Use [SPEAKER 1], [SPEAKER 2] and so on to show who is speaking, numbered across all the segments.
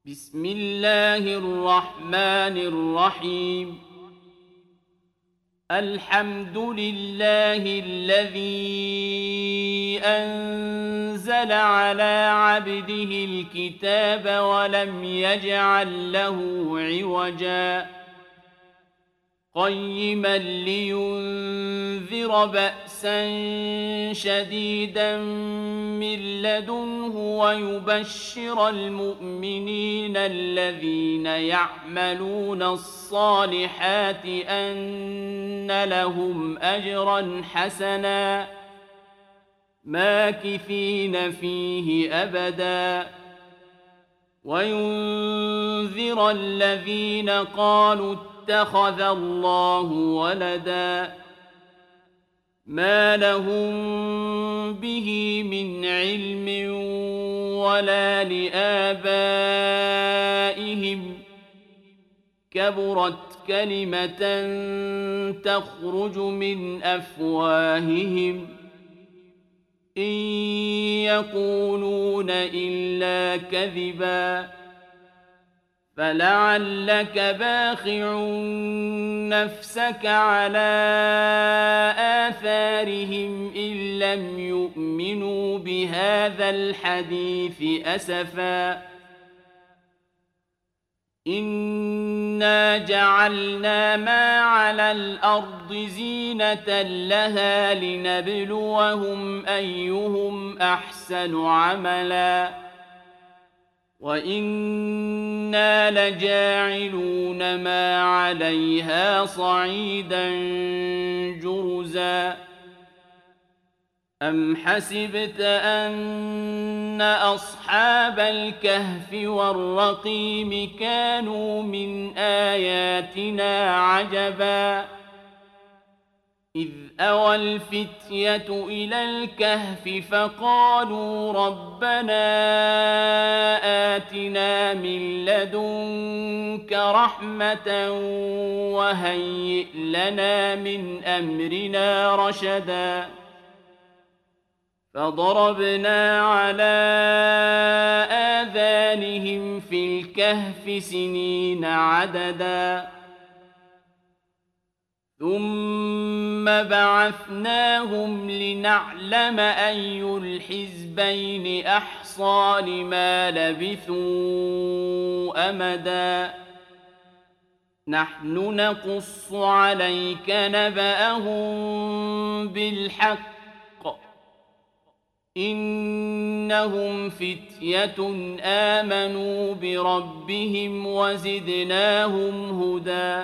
[SPEAKER 1] بسم الله الرحمن الرحيم. الحمد لله الذي أنزل على عبده الكتاب ولم يجعل له عوجا قيما لينذر بأسا شديدا من لدنه ويبشر المؤمنين الذين يعملون الصالحات أن لهم أجرا حسنا ماكثين فيه أبدا وينذر الذين قالوا اتخذ الله ولدا ما لهم به من علم ولا لآبائهم كبرت كلمة تخرج من أفواههم إن يقولون إلا كذبا فلعلك باخع نفسك على آثارهم إن لم يؤمنوا بهذا الحديث أسفا إنا جعلنا ما على الأرض زينة لها لنبلوهم أيهم أحسن عملا وإنا لجاعلون ما عليها صعيدا جرزا أم حسبت أن أصحاب الكهف والرقيم كانوا من آياتنا عجبا إذ أوى الفتية إلى الكهف فقالوا ربنا آتنا من لدنك رحمة وهيئ لنا من أمرنا رشدا فضربنا على آذانهم في الكهف سنين عددا ثم بعثناهم لنعلم أي الحزبين أحصى لما لبثوا أمدا نحن نقص عليك نبأهم بالحق إنهم فتية آمنوا بربهم وزدناهم هدى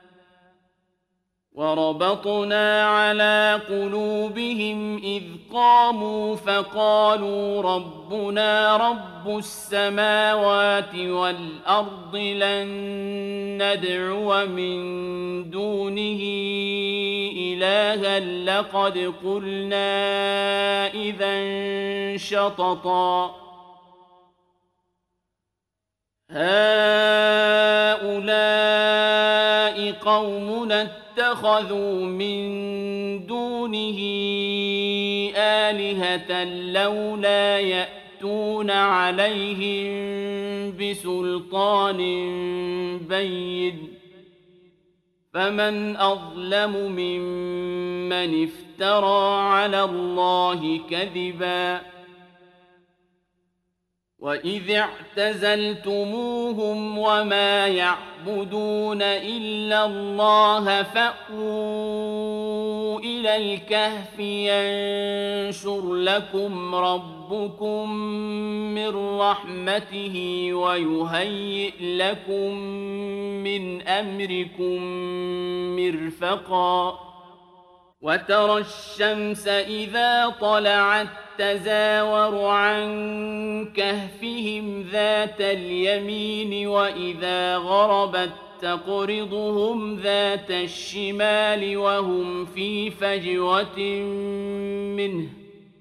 [SPEAKER 1] وربطنا على قلوبهم إذ قاموا فقالوا ربنا رب السماوات والأرض لن ندعو من دونه إلها لقد قلنا إذا شططا هؤلاء قومنا اتخذوا من دونه آلهة لولا يأتون عليهم بسلطان بين فمن أظلم ممن افترى على الله كذبا وإذ اعتزلتموهم وما يعبدون إلا الله فأووا إلى الكهف ينشر لكم ربكم من رحمته ويهيئ لكم من أمركم مرفقا وترى الشمس إذا طلعت تزاور عن كهفهم ذات اليمين وإذا غربت تقرضهم ذات الشمال وهم في فجوة منه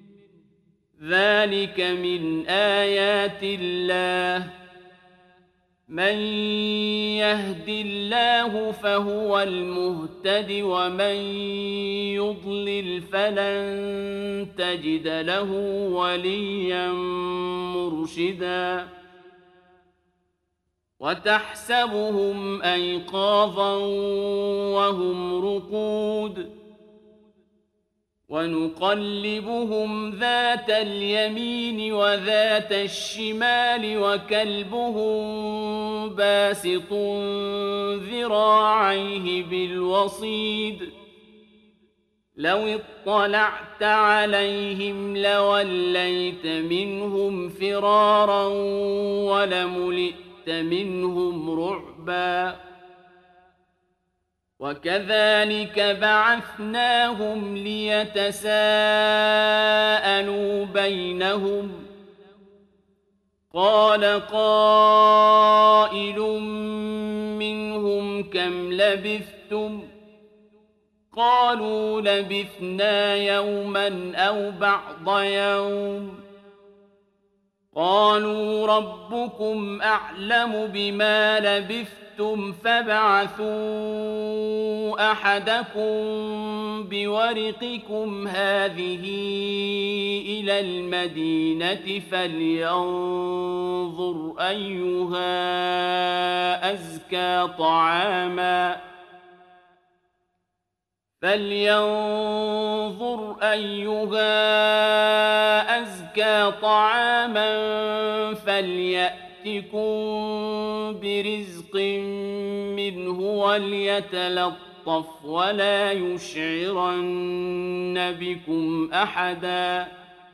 [SPEAKER 1] ذلك من آيات الله من يهد الله فهو المهتد ومن يضلل فلن تجد له وليا مرشدا وتحسبهم أيقاظا وهم رقود ونقلبهم ذات اليمين وذات الشمال وكلبهم باسط ذراعيه بالوصيد لو اطلعت عليهم لوليت منهم فرارا ولملئت منهم رعبا وكذلك بعثناهم ليتساءلوا بينهم قال قائل منهم كم لبثتم قالوا لبثنا يوما أو بعض يوم قالوا ربكم أعلم بما لبثتم فابعثوا أحدكم بورقكم هذه إلى المدينة فلينظر أيها أزكى طعاما فليأتكم برزق منه وليتلطف ولا يشعرن بكم أحدا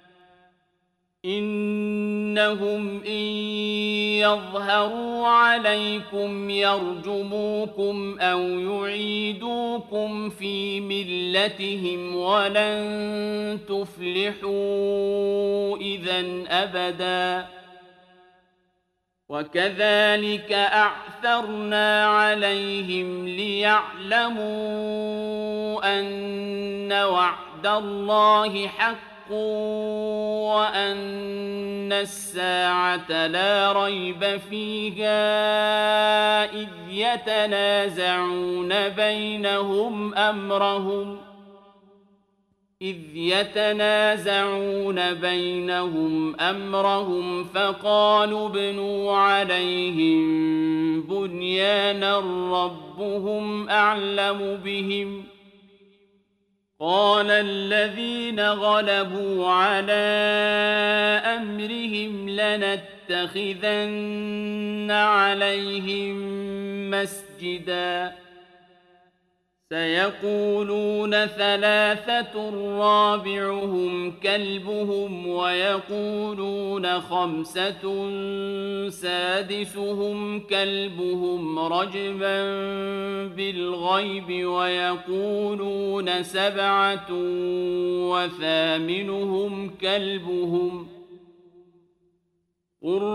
[SPEAKER 1] إنهم إن يظهروا عليكم يرجموكم أو يعيدوكم في ملتهم ولن تفلحوا إذن أبدا وكذلك أعثرنا عليهم ليعلموا أن وعد الله حق وأن الساعة لا ريب فيها إذ يتنازعون بينهم أمرهم فقالوا ابنوا عليهم بنيانا ربهم أعلم بهم قال الذين غلبوا على أمرهم لنتخذن عليهم مسجدا سيقولون ثلاثة رابعهم كلبهم ويقولون خمسة سادسهم كلبهم رجما بالغيب ويقولون سبعة وثامنهم كلبهم قل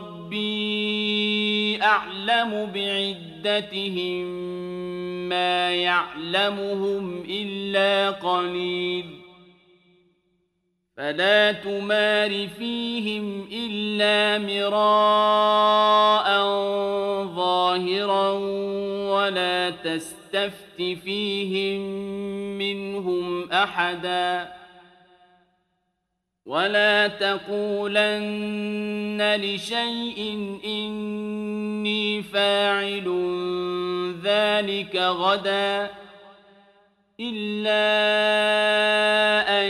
[SPEAKER 1] ربي أعلم بعدتهم ما يعلمهم إلا قليل فلا تمار فيهم إلا مراء ظاهرا ولا تستفت فيهم منهم أحدا ولا تقولن لشيء إني فاعل ذلك غدا إلا أن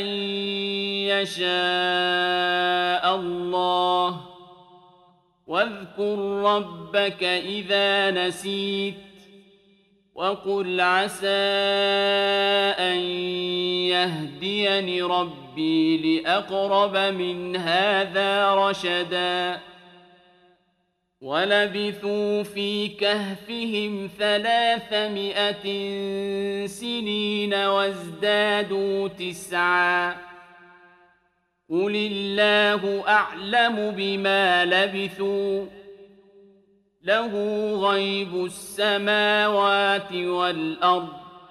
[SPEAKER 1] يشاء الله واذكر ربك إذا نسيت وقل عسى أن يهديني ربي لأقرب من هذا رشدا ولبثوا في كهفهم 300 سنين وازدادوا 9 قل الله أعلم بما لبثوا له غيب السماوات والأرض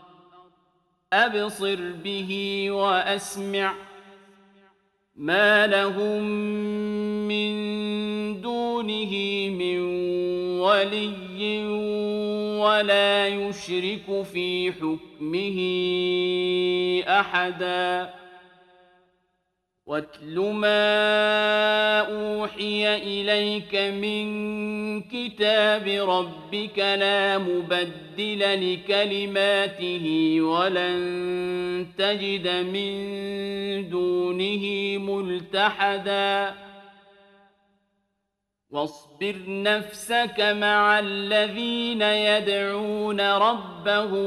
[SPEAKER 1] أبصر به وأسمع ما لهم من دونه من ولي ولا يشرك في حكمه أحدا واتل ما أوحي إليك من كتاب ربك لا مبدل لكلماته ولن تجد من دونه ملتحدا واصبر نفسك مع الذين يدعون ربهم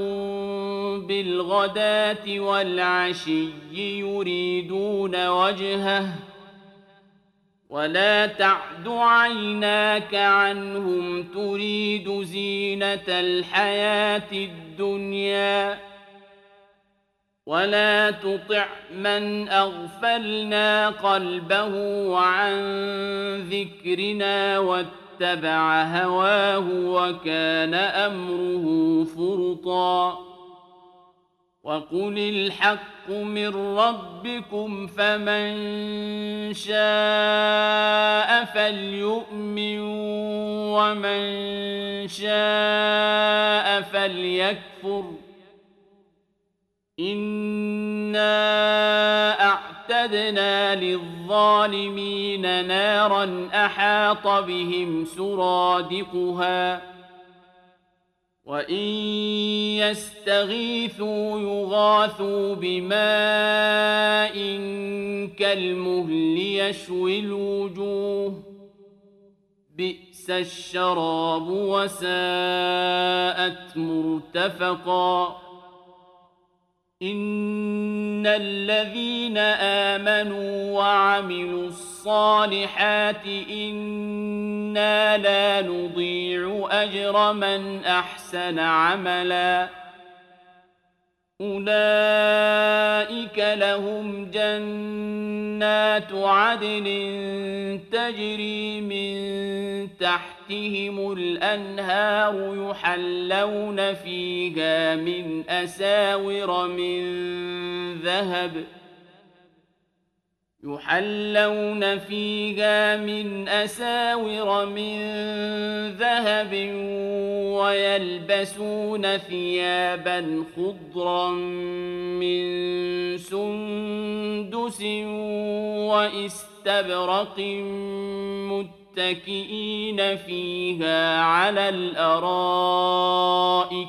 [SPEAKER 1] بالغداة والعشي يريدون وجهه ولا تعد عيناك عنهم تريد زينة الحياة الدنيا ولا تطع من أغفلنا قلبه عن ذكرنا واتبع هواه وكان أمره فرطا وقل الحق من ربكم فمن شاء فليؤمن ومن شاء فليكفر إنا أعتدنا للظالمين نارا أحاط بهم سرادقها وإن يستغيثوا يغاثوا بماء كالمهل يشوي الوجوه بئس الشراب وساءت مرتفقا إن الذين آمنوا وعملوا الصالحات إنا لا نضيع أجر من أحسن عملا أولئك لهم جنات عدن تجري من تحتهم الأنهار يحلون فيها من أساور من ذهب ويلبسون ثيابا خضرا من سندس واستبرق متكئين فيها على الأرائك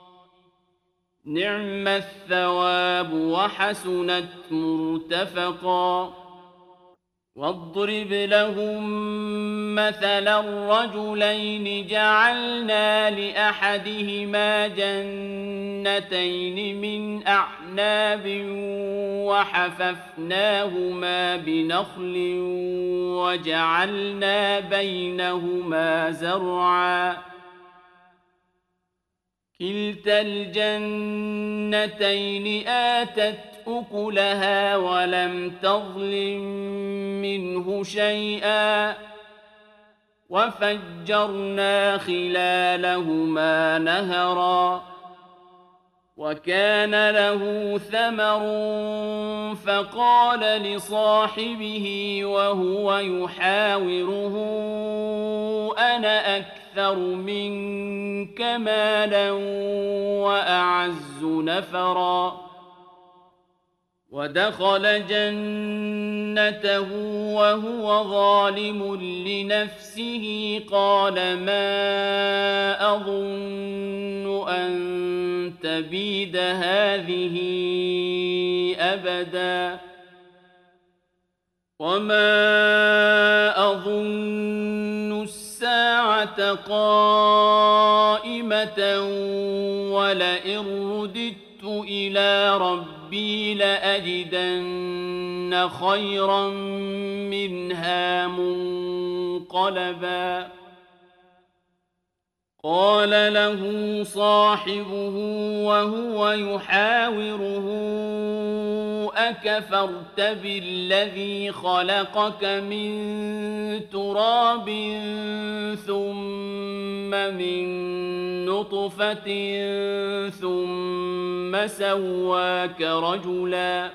[SPEAKER 1] نعم الثواب وحسنت مرتفقا واضرب لهم مثلا الرجلين جعلنا لأحدهما جنتين من أعناب وحففناهما بنخل وجعلنا بينهما زرعا كلتا الجنتين آتت أكلها ولم تظلم منه شيئا وفجرنا خلالهما نهرا وكان له ثمر فقال لصاحبه وهو يحاوره أنا أكثر منك مالا وأعز نفرا ودخل جنته وهو ظالم لنفسه قال ما أظن أن تبيد هذه أبدا وما أظن الساعة قائمة ولئن رددت إلى ربي لأجدن خيرا منها منقلبا قال له صاحبه وهو يحاوره أكفرت بالذي خلقك من تراب ثم من نطفة ثم سواك رجلا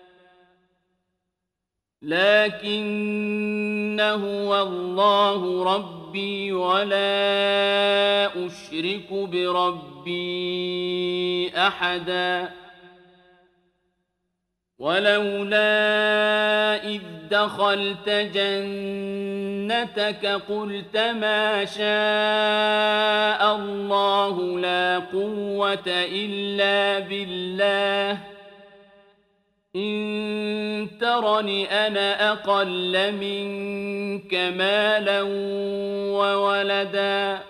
[SPEAKER 1] لكن هو الله ربي ولا أشرك بربي أحدا ولولا إذ دخلت جنتك قلت ما شاء الله لا قوة إلا بالله إن ترني أنا أقل منك مالا وولدا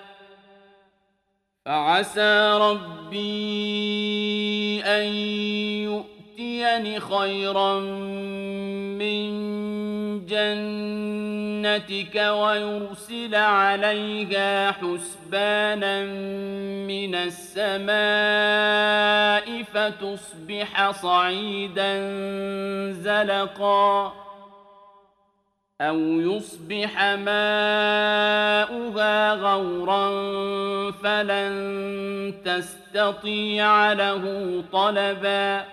[SPEAKER 1] فعسى ربي أن يؤتيني خيرا من جنتك ويرسل عليها حسبانا من السماء فتصبح صعيدا زلقا أو يصبح ماؤها غورا فلن تستطيع له طلبا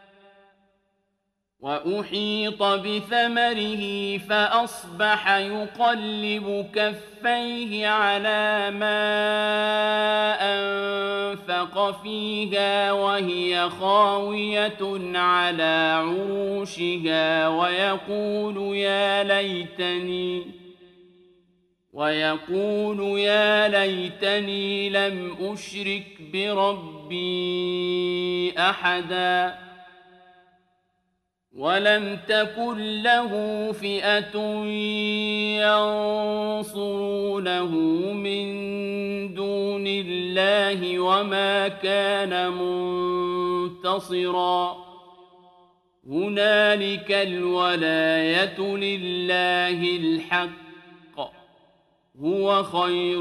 [SPEAKER 1] وأحيط بثمره فأصبح يقلب كفيه على ما أنفق فيها وهي خاوية على عروشها ويقول يا ليتني لم أشرك بربي أحدا ولم تكن له فئة ينصرونه من دون الله وما كان منتصرا هنالك الولاية لله الحق هو خير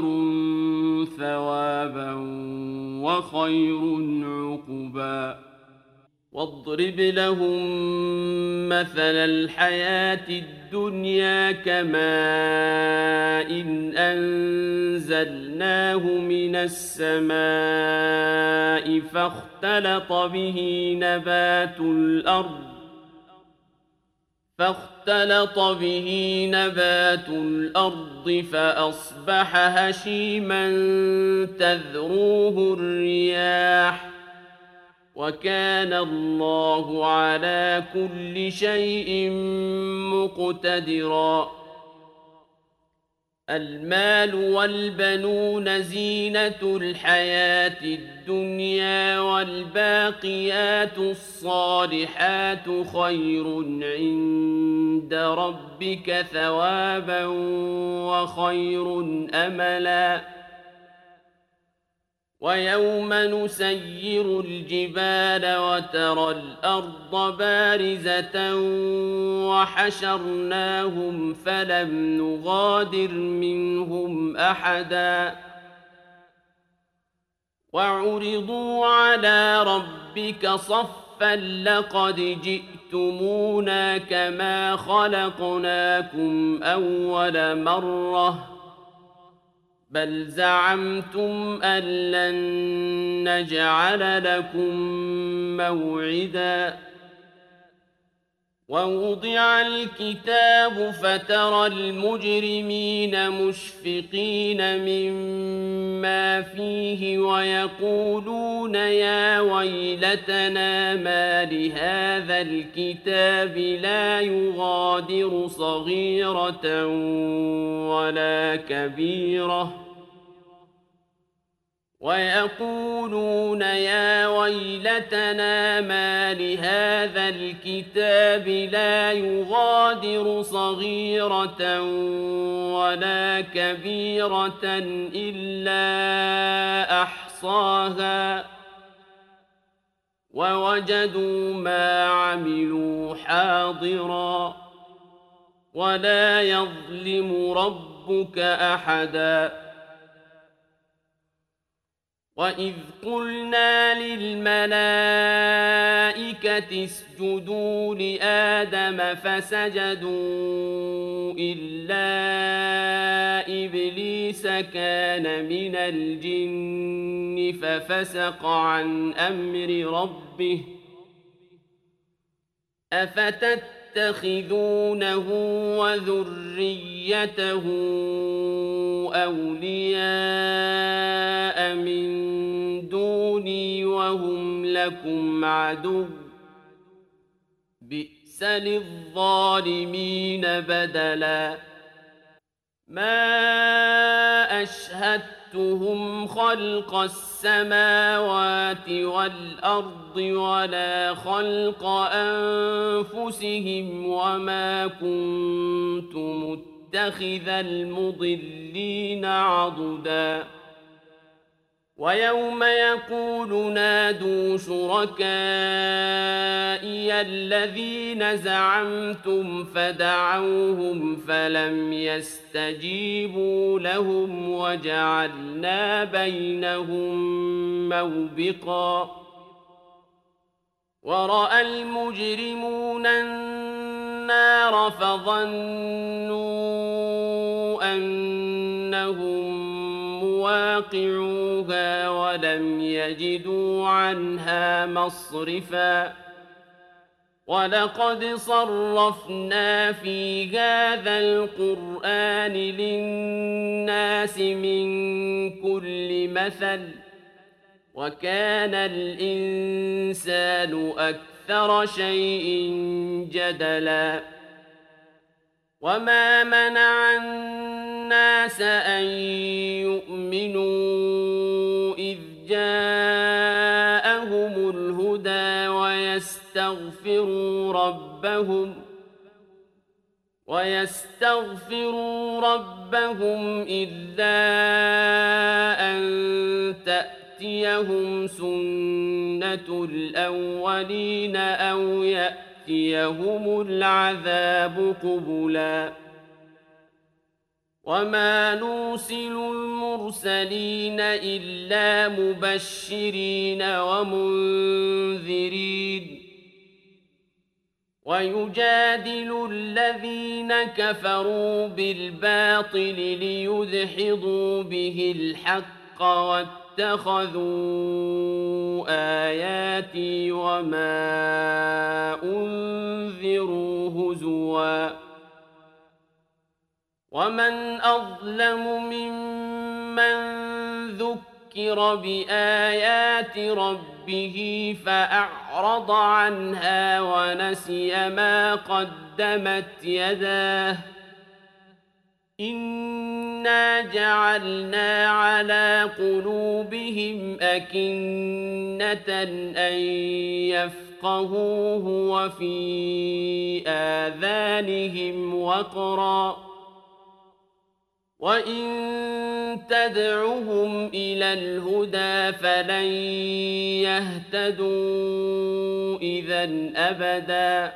[SPEAKER 1] ثوابا وخير عقبا واضرب لهم مثل الحياة الدنيا كماء إن أنزلناه من السماء فاختلط به نبات الأرض فأصبح هشيما تذروه الرياح وكان الله على كل شيء مقتدرا المال والبنون زينة الحياة الدنيا والباقيات الصالحات خير عند ربك ثوابا وخير أملا ويوم نسير الجبال وترى الأرض بارزة وحشرناهم فلم نغادر منهم أحدا وعرضوا على ربك صفا لقد جئتمونا كما خلقناكم أول مرة بل زعمتم أن لن نجعل لكم موعدا ووضع الكتاب فترى المجرمين مشفقين مما فيه ويقولون يا ويلتنا ما لهذا الكتاب لا يغادر صغيرة ولا كبيرة ويقولون يا ويلتنا ما لهذا الكتاب لا يغادر صغيرة ولا كبيرة إلا أحصاها ووجدوا ما عملوا حاضرا ولا يظلم ربك أحدا وإذ قلنا للملائكة اسجدوا لآدم فسجدوا إلا إبليس كان من الجن ففسق عن أمر ربه أفتتخذونه وذريته أولياء من دوني وهم لكم عدو بئس للظالمين بدلا ما أشهدتهم خلق السماوات والأرض ولا خلق أنفسهم وما كنت متخذ المضلين عضدا ويوم يقول نادوا شركائي الذين زعمتم فدعوهم فلم يستجيبوا لهم وجعلنا بينهم موبقا ورأى المجرمون النار فظنوا أنهم مواقعوها ولم يجدوا عنها مصرفا ولقد صرفنا في هذا القرآن للناس من كل مثل وكان الإنسان أكثر شيء جدلا وما منع الناس أن يؤمنوا إذ جاءهم الهدى ويستغفروا ربهم إلا أن تأتيهم سنة الأولين أو يأتيهم العذاب قبلا وما نرسل المرسلين إلا مبشرين ومنذرين ويجادل الذين كفروا بالباطل ليدحضوا به الحق واتخذوا آياتي وما أنذروا هزوا ومن أظلم ممن ذكر بآيات ربه فأعرض عنها ونسي ما قدمت يداه إنا جعلنا على قلوبهم أكنة أن يفقهوه وفي آذانهم وقرا وإن تدعهم إلى الهدى فلن يهتدوا إذا أبدا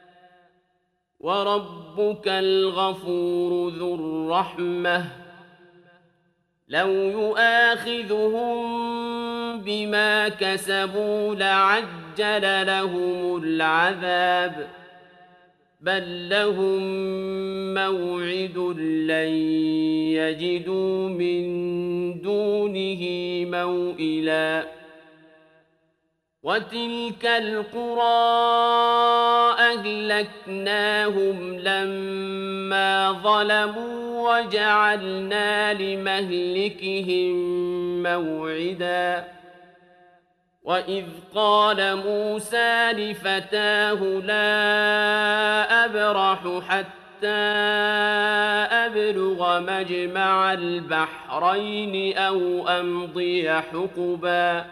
[SPEAKER 1] وربك الغفور ذو الرحمة لو يؤاخذهم بما كسبوا لعجل لهم العذاب بل لهم موعد لن يجدوا من دونه موئلا وتلك القرى أهلكناهم لما ظلموا وجعلنا لمهلكهم موعدا وإذ قال موسى لفتاه لا أبرح حتى أبلغ مجمع البحرين أو أمضي حقبا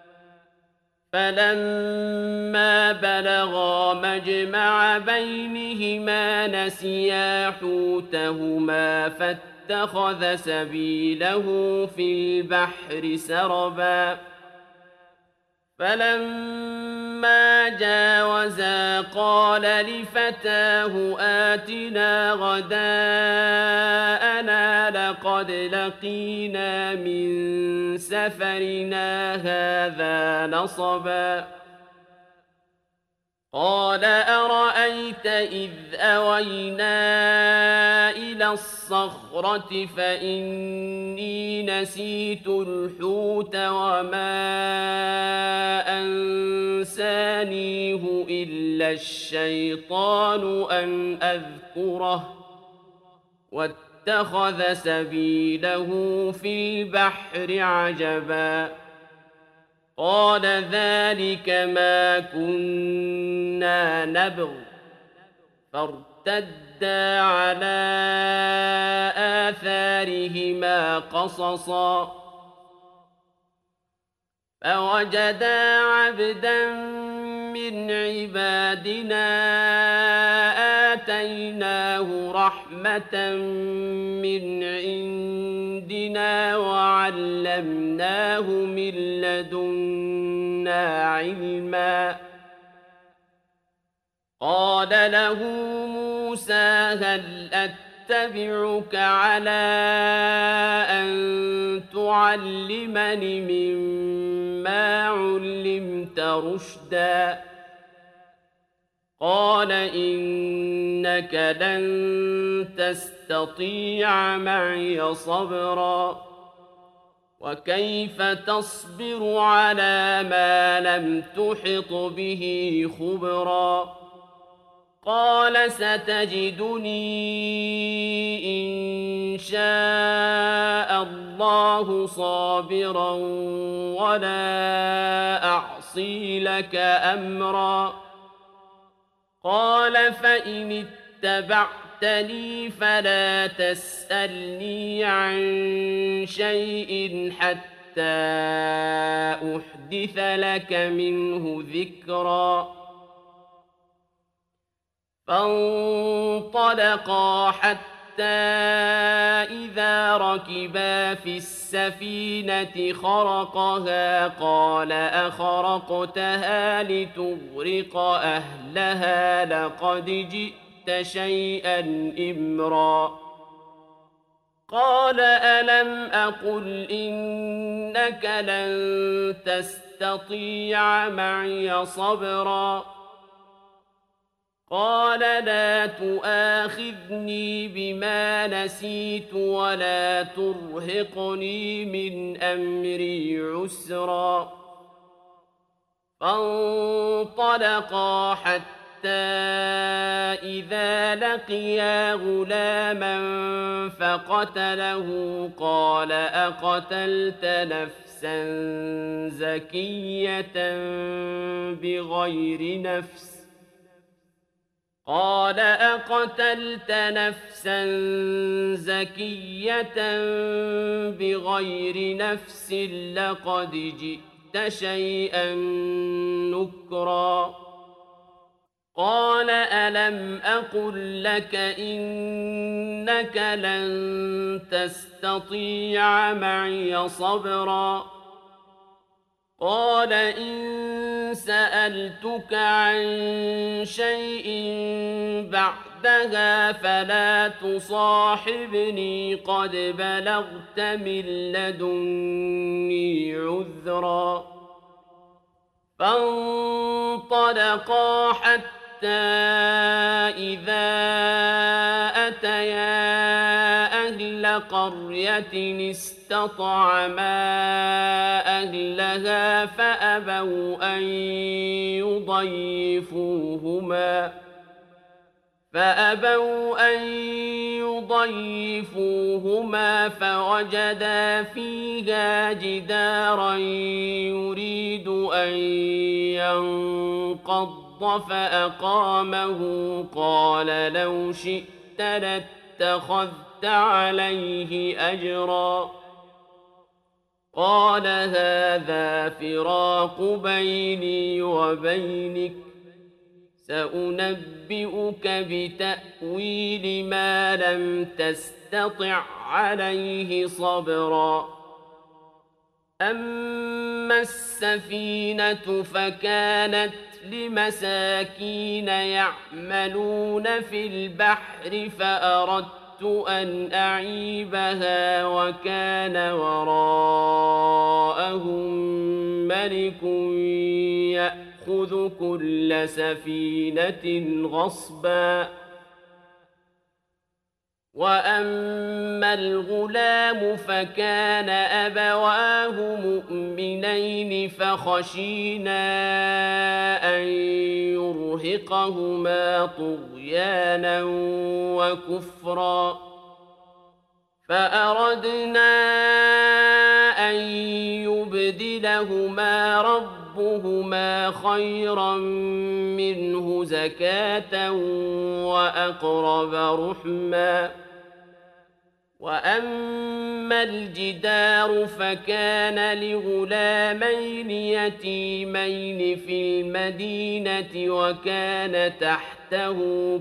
[SPEAKER 1] فلما بلغا مجمع بينهما نسيا حوتهما فاتخذ سبيله في البحر سربا فلما جاوزا قال لفتاه آتنا غداءنا لقد لقينا من سفرنا هذا نصبا قال أرأيت إذ أوينا إلى الصخرة فإني نسيت الحوت وما أنسانيه إلا الشيطان أن أذكره واتخذ سبيله في البحر عجبا قال ذلك ما كنا نبغ فارتدا على آثارهما قصصا فوجدا عبدا من عبادنا آتيناه رحمة من عندنا وعلمناه من لدنا علما قال له موسى هل أتبعك على أن تعلمني مما علمت رشدا قال إنك لن تستطيع معي صبرا وكيف تصبر على ما لم تحط به خبرا قال ستجدني إن شاء الله صابرا ولا أعصي لك أمرا قال فإن اتبعتني فلا تسألني عن شيء حتى أحدث لك منه ذكرا فانطلقا حتى إذا ركبا في السفينة خرقها قال أخرقتها لتغرق أهلها لقد جئت شيئا إمرا قال ألم أقل إنك لن تستطيع معي صبرا قال لا تؤاخذني بما نسيت ولا ترهقني من أمري عسرا فانطلقا حتى إذا لقيا غلاما فقتله قال أقتلت نفسا زكية بغير نفس قال أقتلت نفسا زكية بغير نفس لقد جئت شيئا نكرا قال ألم أقل لك إنك لن تستطيع معي صبرا قال إن سألتك عن شيء بعدها فلا تصاحبني قد بلغت من لدني عذرا فانطلقا حتى إذا أتيا أهل قرية استطعما أهلها فأبوا أن يضيفوهما فوجدا فيها جدارا يريد أن ينقض فأقامه قال لو شئت لاتخذت عليه أجرا قال هذا فراق بيني وبينك سأنبئك بتأويل ما لم تستطع عليه صبرا أما السفينة فكانت لمساكين يعملون في البحر فأردت أن أعيبها وكان وراءهم ملك يأخذ كل سفينة غصبا وأما الغلام فكان أبواه مؤمنين فخشينا أن يرهقهما طغيانا وكفرا فأردنا أن يبدلهما ليبدلهما ربهما خيرا منه زكاة وأقرب رحما. وأما الجدار فكان لغلامين يتيمين في المدينة وكان تحته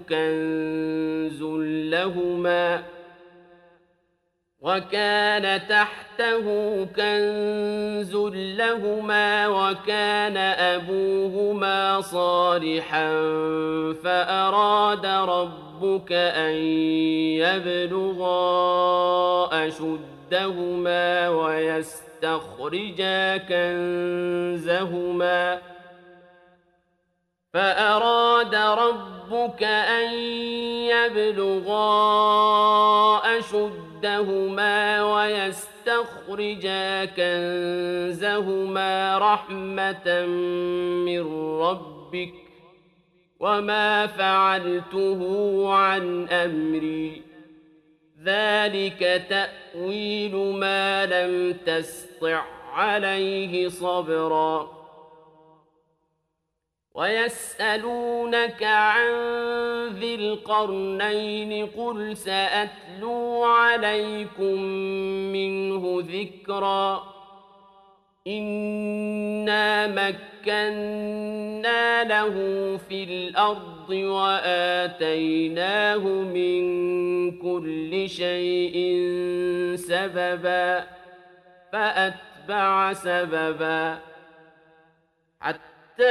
[SPEAKER 1] كنز لهما وكان أبوهما صالحا فأراد ربك أن يبلغا أشدهما ويستخرجا كنزهما رحمة من ربك وما فعلته عن أمري ذلك تأويل ما لم تسطع عليه صبرا. ويسألونك عن ذي القرنين قل سأتلو عليكم منه ذكرا. إنا مكنا له في الأرض وآتيناه من كل شيء سببا فأتبع سببا حتى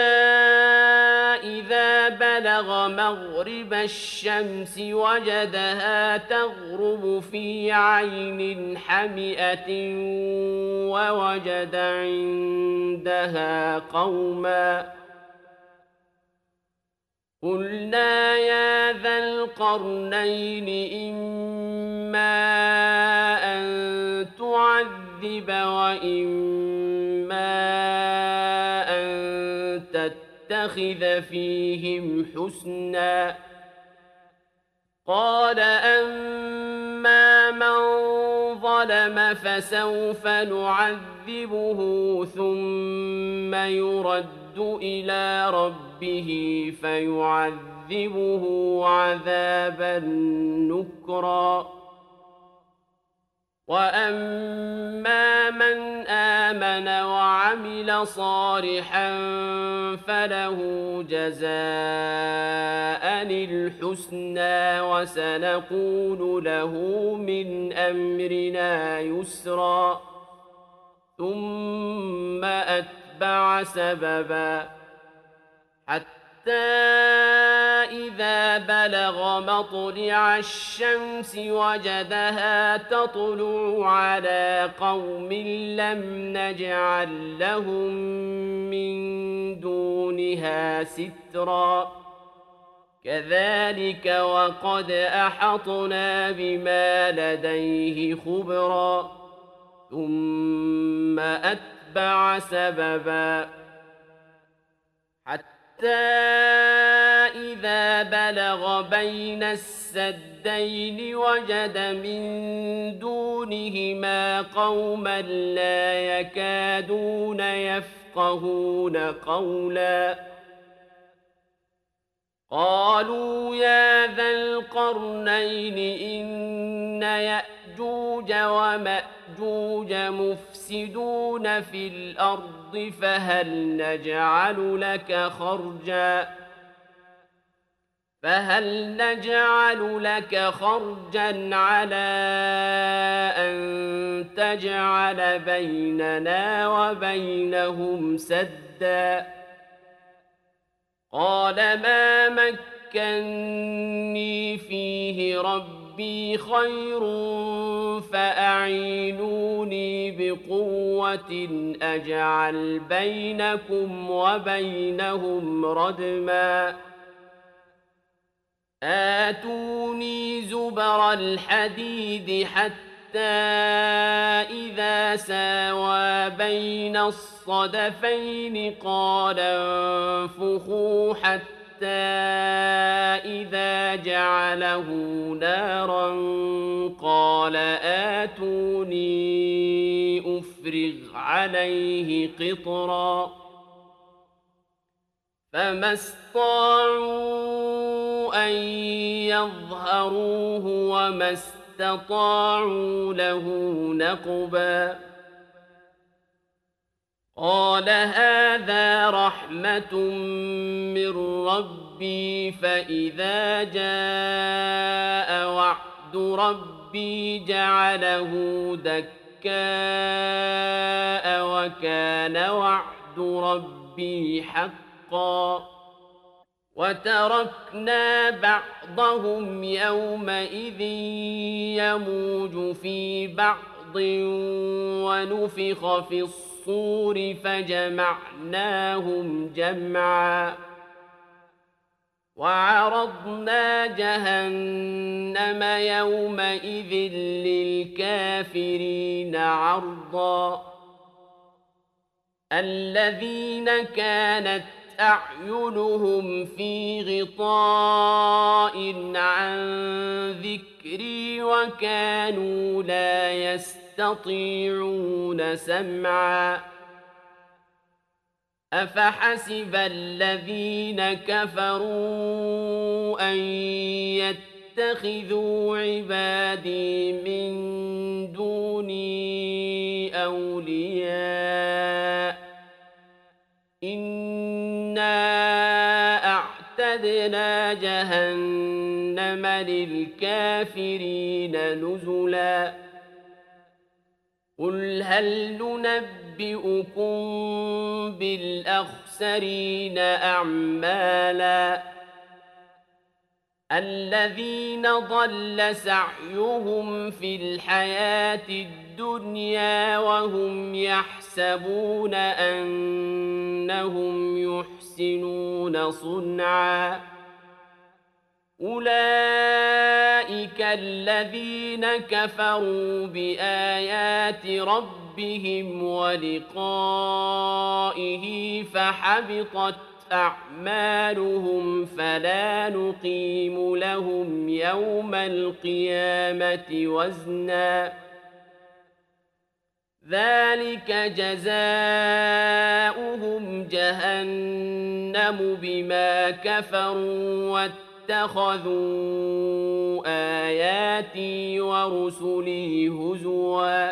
[SPEAKER 1] إذا بلغ مغرب الشمس وجدها تغرب في عين حمئة ووجد عندها قوما قلنا يا ذا القرنين إما أن تعذب وإما أن تتخذ فيهم حسنا. قال أما من ظلم فسوف نعذبه ثم يرد إلى ربه فيعذبه عذابا نكرا. وأما من آمن وعمل صالحا فله جزاء الحسنى وسنقول له من أمرنا يسرا. ثم أتبع سببا حتى إذا بلغ مطلع الشمس وجدها تطلع على قوم لم نجعل لهم من دونها سترا. كذلك وقد أحطنا بما لديه خبرا. ثم أتبع سببا حتى إذا بلغ بين السدين وجد من دونهما قوما لا يكادون يفقهون قولا. قالوا يا ذا القرنين إن يأجوج ومأجوج مفسدون في الأرض فهل نجعل لك خرجا على أن تجعل بيننا وبينهم سدا. قال ما مكني فيه ربي خير فأعينوني بقوة أجعل بينكم وبينهم ردما. آتوني زبر الحديد حتى إذا ساوى بين الصدفين قال انفخوا حتى إذا جعله نارا قال آتوني أفرغ افرغ عليه قطرا فما استطاعوا أن يظهروه وما استطاعوا له نقبا قال هذا رحمة من ربي فإذا جاء وعد ربي جعله دكاء وكان وعد ربي حقا وتركنا بعضهم يومئذ يموج في بعض ونفخ في الصور فجمعناهم جمعا وعرضنا جهنم يومئذ للكافرين عرضا الذين كانت أعينهم في غطاء عن ذكري وكانوا لا يستطيعون سمعا أفحسب الذين كفروا أن يتخذوا عبادي من دوني أولياء إنا أعتدنا جهنم للكافرين نزلا قل هل ننبئكم بالأخسرين أعمالا الذين ضل سعيهم في الحياة الدنيا وهم يحسبون أنهم يحسنون صنعا أولئك الذين كفروا بآيات ربهم ولقائه فحبطت أعمالهم فلا نقيم لهم يوم القيامة وزنا ذلك جزاؤهم جهنم بما كفروا واتخذوا آياتي ورسلي هزوا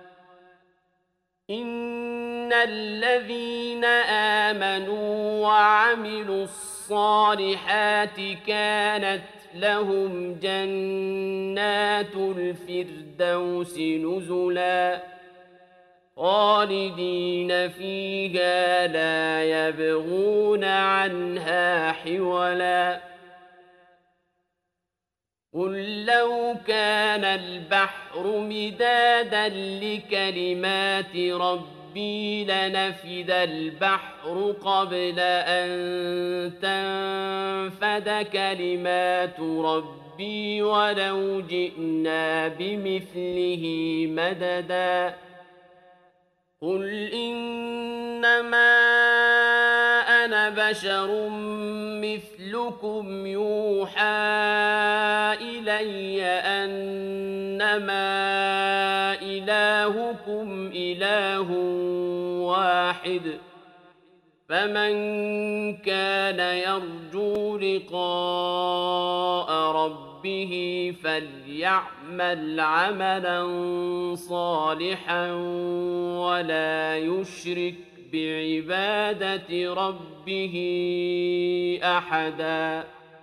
[SPEAKER 1] إن الذين آمنوا وعملوا الصالحات كانت لهم جنات الفردوس نزلا خالدين فيها لا يبغون عنها حولا قل لو كان البحر مدادا لكلمات ربي لنفد البحر قبل أن تنفد كلمات ربي ولو جئنا بمثله مددا قل إنما أنا بشر مثلكم يوحى إلي أنما إلهكم إله واحد فمن كان يرجو لقاء ربه فليعمل عملا صالحا ولا يشرك بعبادة ربه أحدا